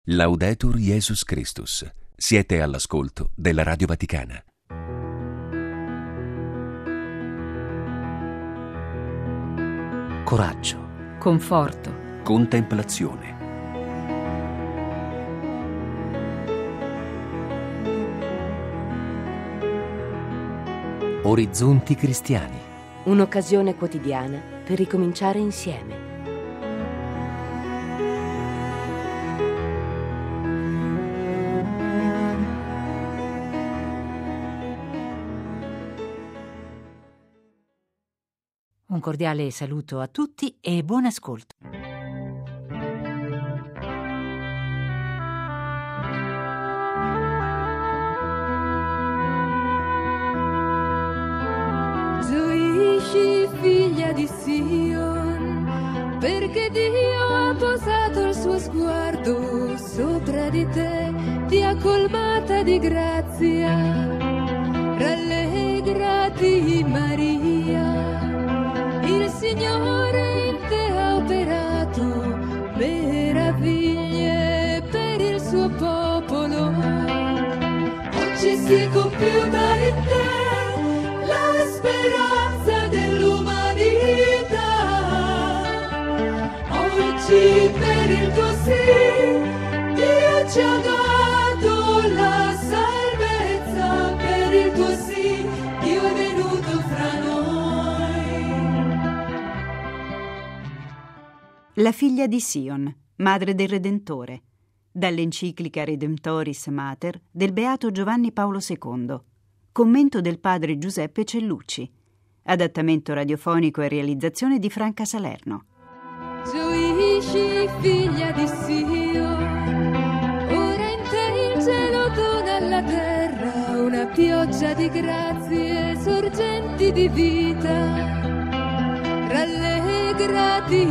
Laudetur Jesus Christus. Siete all'ascolto della Radio Vaticana. Coraggio, conforto, contemplazione. Orizzonti cristiani. un'occasione quotidiana per ricominciare insieme. Un cordiale saluto a tutti e buon ascolto. Gioisci, figlia di Sion, perché Dio ha posato il suo sguardo sopra di te, ti ha colmata di grazia. Rallegrati, Maria, il Signore in te ha operato meraviglie per il suo popolo. Oggi si è compiuta in te la speranza dell'umanità. Oggi per il tuo sì Dio ci ha dato la salvezza. Per il tuo sì Dio è venuto fra noi. La figlia di Sion, madre del Redentore, dall'enciclica Redemptoris Mater del Beato Giovanni Paolo II, commento del padre Giuseppe Cellucci, adattamento radiofonico e realizzazione di Franca Salerno. Gioisci, figlia di Sion, ora in te il cielo dona alla terra una pioggia di grazie, sorgenti di vita. Rallegrati,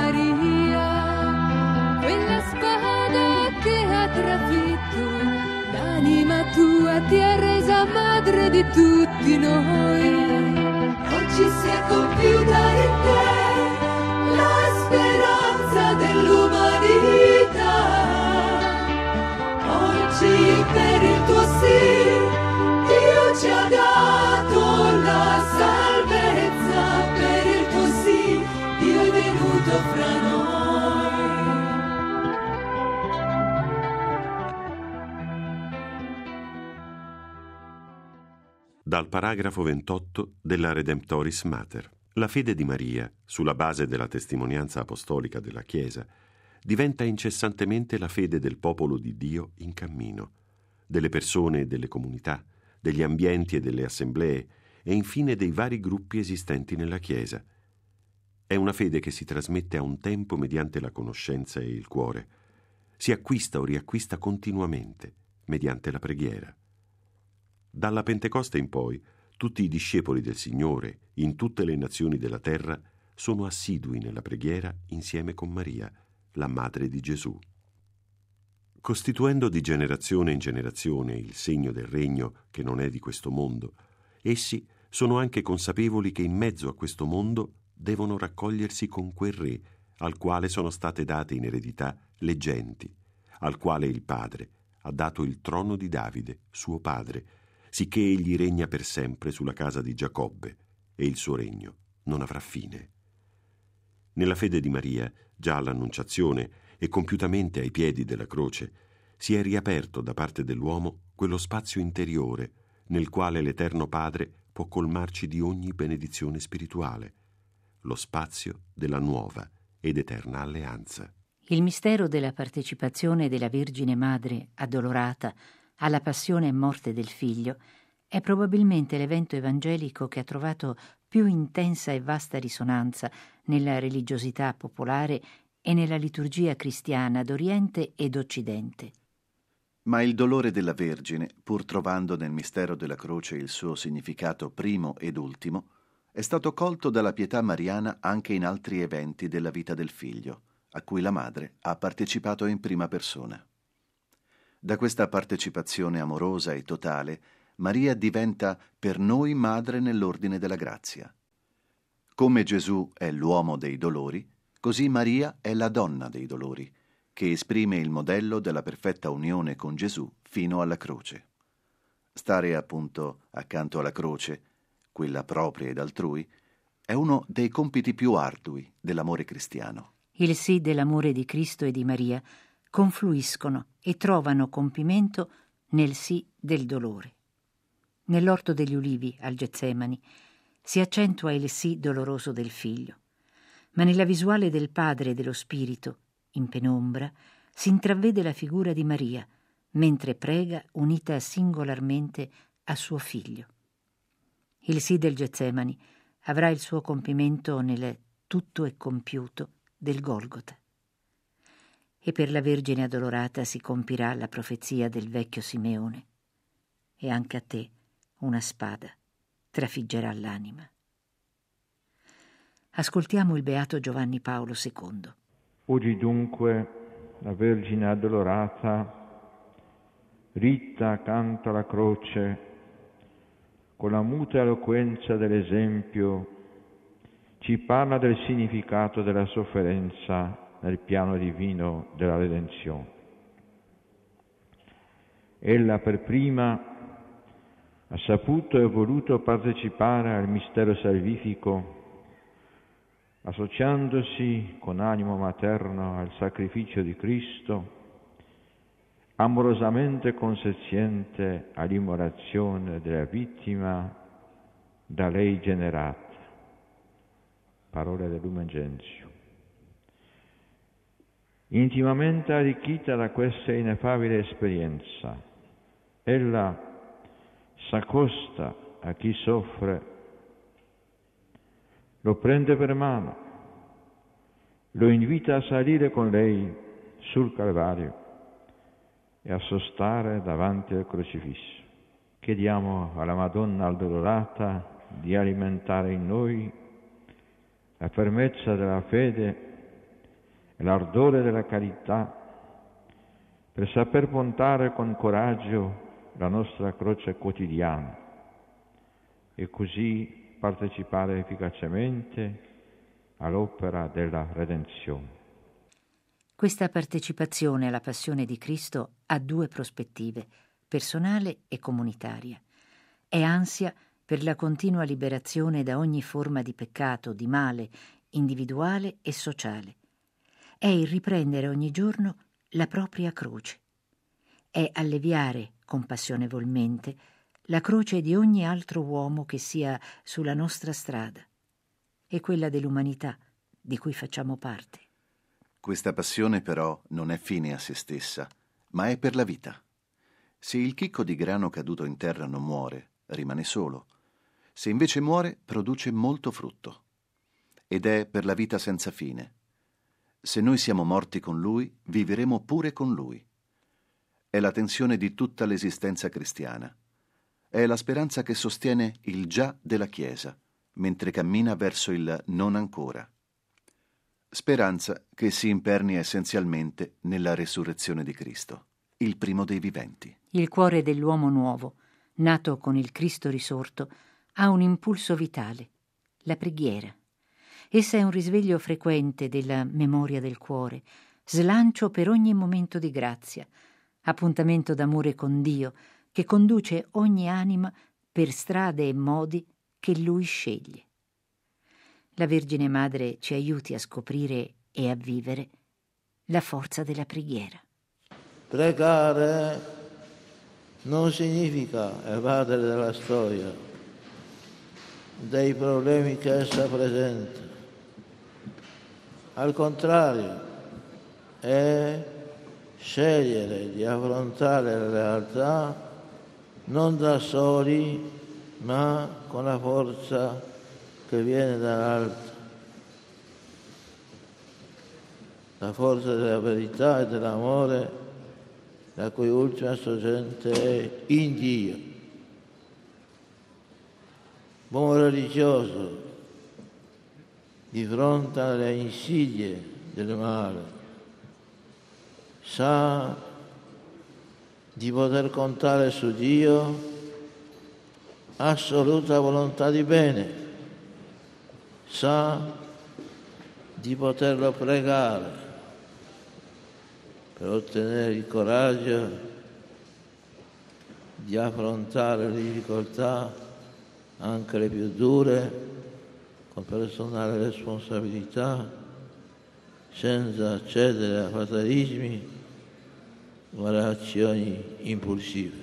Maria, quella spada che ha trafitto l'anima tua, ti ha resa madre di tutti noi. Oggi si è compiuta in te la speranza dell'umanità. Oggi per il tuo sì Dio ci ha dato la salvezza. Per il tuo sì Dio è venuto fra noi. Dal paragrafo 28 della Redemptoris Mater. La fede di Maria, sulla base della testimonianza apostolica della Chiesa, diventa incessantemente la fede del popolo di Dio in cammino, delle persone e delle comunità, degli ambienti e delle assemblee e infine dei vari gruppi esistenti nella Chiesa. È una fede che si trasmette a un tempo mediante la conoscenza e il cuore. Si acquista o riacquista continuamente mediante la preghiera. Dalla Pentecoste in poi, tutti i discepoli del Signore, in tutte le nazioni della terra, sono assidui nella preghiera insieme con Maria, la madre di Gesù. Costituendo di generazione in generazione il segno del regno che non è di questo mondo, essi sono anche consapevoli che in mezzo a questo mondo devono raccogliersi con quel Re al quale sono state date in eredità le genti, al quale il Padre ha dato il trono di Davide, suo padre, sicché egli regna per sempre sulla casa di Giacobbe, e il suo regno non avrà fine. Nella fede di Maria, già all'Annunciazione e compiutamente ai piedi della croce, si è riaperto da parte dell'uomo quello spazio interiore nel quale l'Eterno Padre può colmarci di ogni benedizione spirituale, lo spazio della nuova ed eterna alleanza. Il mistero della partecipazione della Vergine Madre addolorata alla passione e morte del Figlio è probabilmente l'evento evangelico che ha trovato più intensa e vasta risonanza nella religiosità popolare e nella liturgia cristiana d'Oriente e d'Occidente. Ma il dolore della Vergine, pur trovando nel mistero della croce il suo significato primo ed ultimo, è stato colto dalla pietà mariana anche in altri eventi della vita del Figlio, a cui la Madre ha partecipato in prima persona. Da questa partecipazione amorosa e totale, Maria diventa per noi madre nell'ordine della grazia. Come Gesù è l'uomo dei dolori, così Maria è la donna dei dolori, che esprime il modello della perfetta unione con Gesù fino alla croce. Stare appunto accanto alla croce, quella propria ed altrui, è uno dei compiti più ardui dell'amore cristiano. Il sì dell'amore di Cristo e di Maria confluiscono e trovano compimento nel sì del dolore. Nell'orto degli ulivi, al Getsemani, si accentua il sì doloroso del figlio, ma nella visuale del Padre e dello Spirito, in penombra, si intravede la figura di Maria, mentre prega unita singolarmente a suo figlio. Il sì del Getsemani avrà il suo compimento nel tutto è compiuto del Golgota. E per la Vergine addolorata si compirà la profezia del vecchio Simeone. E anche a te una spada trafiggerà l'anima. Ascoltiamo il beato Giovanni Paolo II. Oggi dunque la Vergine addolorata, ritta accanto alla croce, con la muta eloquenza dell'esempio, ci parla del significato della sofferenza nel piano divino della redenzione. Ella per prima ha saputo e voluto partecipare al mistero salvifico, associandosi con animo materno al sacrificio di Cristo, amorosamente consenziente all'immolazione della vittima da lei generata. Parole del Lumen Gentium. Intimamente arricchita da questa ineffabile esperienza, ella s'accosta a chi soffre, lo prende per mano, lo invita a salire con lei sul Calvario e a sostare davanti al crocifisso. Chiediamo alla Madonna addolorata di alimentare in noi la fermezza della fede e l'ardore della carità per saper portare con coraggio la nostra croce quotidiana e così partecipare efficacemente all'opera della redenzione. Questa partecipazione alla passione di Cristo ha due prospettive, personale e comunitaria. È ansia per la continua liberazione da ogni forma di peccato, di male, individuale e sociale. È il riprendere ogni giorno la propria croce. È alleviare compassionevolmente la croce di ogni altro uomo che sia sulla nostra strada e quella dell'umanità di cui facciamo parte. Questa passione però non è fine a se stessa, ma è per la vita. Se il chicco di grano caduto in terra non muore, rimane solo. Se invece muore, produce molto frutto. Ed è per la vita senza fine. Se noi siamo morti con Lui, vivremo pure con Lui. È la tensione di tutta l'esistenza cristiana. È la speranza che sostiene il già della Chiesa, mentre cammina verso il non ancora. Speranza che si impernia essenzialmente nella resurrezione di Cristo, il primo dei viventi. Il cuore dell'uomo nuovo, nato con il Cristo risorto, ha un impulso vitale, la preghiera. Essa è un risveglio frequente della memoria del cuore, slancio per ogni momento di grazia, appuntamento d'amore con Dio che conduce ogni anima per strade e modi che Lui sceglie. La Vergine Madre ci aiuti a scoprire e a vivere la forza della preghiera. Pregare non significa evadere dalla storia, dei problemi che essa presenta. Al contrario, è scegliere di affrontare la realtà non da soli, ma con la forza che viene dall'alto, la forza della verità e dell'amore, la cui ultima sorgente è in Dio. Buon religioso, di fronte alle insidie del male, sa di poter contare su Dio, assoluta volontà di bene, sa di poterlo pregare per ottenere il coraggio di affrontare le difficoltà, anche le più dure, con personale responsabilità, senza cedere a fatalismi o a reazioni impulsive.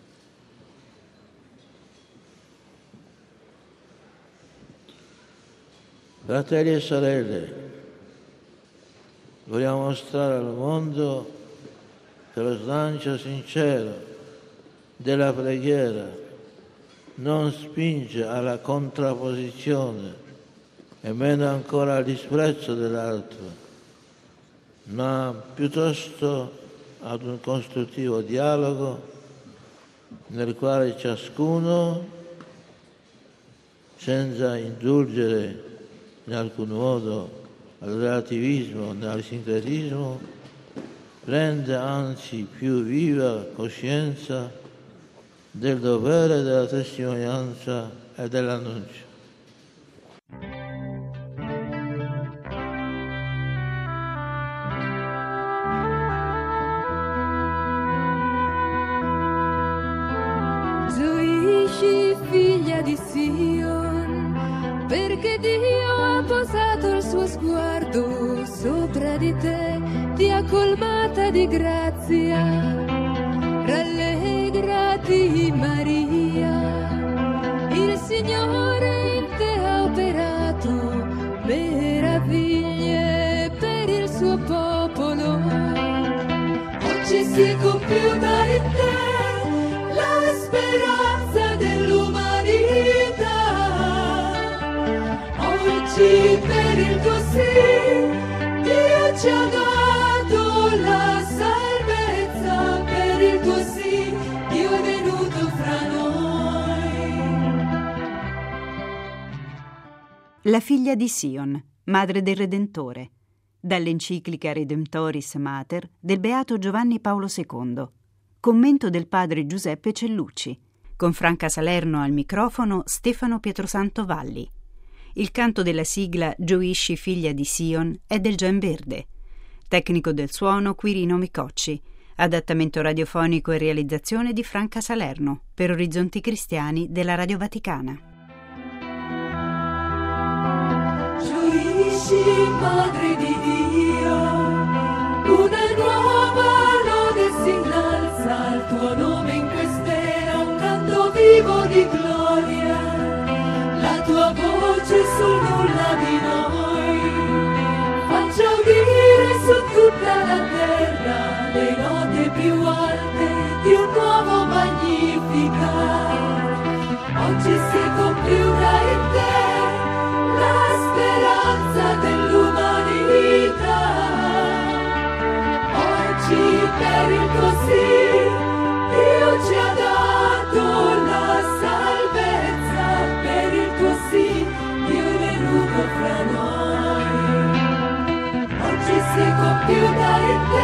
Fratelli e sorelle, vogliamo mostrare al mondo che lo slancio sincero della preghiera non spinge alla contrapposizione e meno ancora al disprezzo dell'altro, ma piuttosto ad un costruttivo dialogo nel quale ciascuno, senza indulgere in alcun modo al relativismo né al sincretismo, rende anzi più viva coscienza del dovere della testimonianza e dell'annuncio. Gioisci, figlia di Sion, perché Dio ha posato il suo sguardo sopra di te, ti ha colmata di grazia. Rallegrati Maria, il Signore in te ha operato meraviglie per il suo popolo. Oggi si è compiuta in te la speranza dell'umanità. Oggi per il tuo sì Dio ci ha dato la salvezza, per il tuo sì Dio è venuto fra noi. La figlia di Sion, madre del Redentore, dall'enciclica Redemptoris Mater del Beato Giovanni Paolo II, commento del padre Giuseppe Cellucci, con Franca Salerno al microfono, Stefano Pietrosanto Valli. Il canto della sigla Gioisci figlia di Sion è del Gen Verde. Tecnico del suono Quirino Micocci. Adattamento radiofonico e realizzazione di Franca Salerno per Orizzonti Cristiani della Radio Vaticana. Gioisci, Madre di Dio, una nuova lode si innalza al tuo nome in quest'era, un canto vivo di gloria, la tua voce sul nulla di noi, faccia udire su tutta la terra le note più alte di un nuovo Magnificat. Oggi si è compiuta in te la speranza dell'umanità. Oggi per il tuo sì Dio ci ha dato la salvezza, per il tuo sì Dio è venuto fra noi. Oggi si è compiuta in te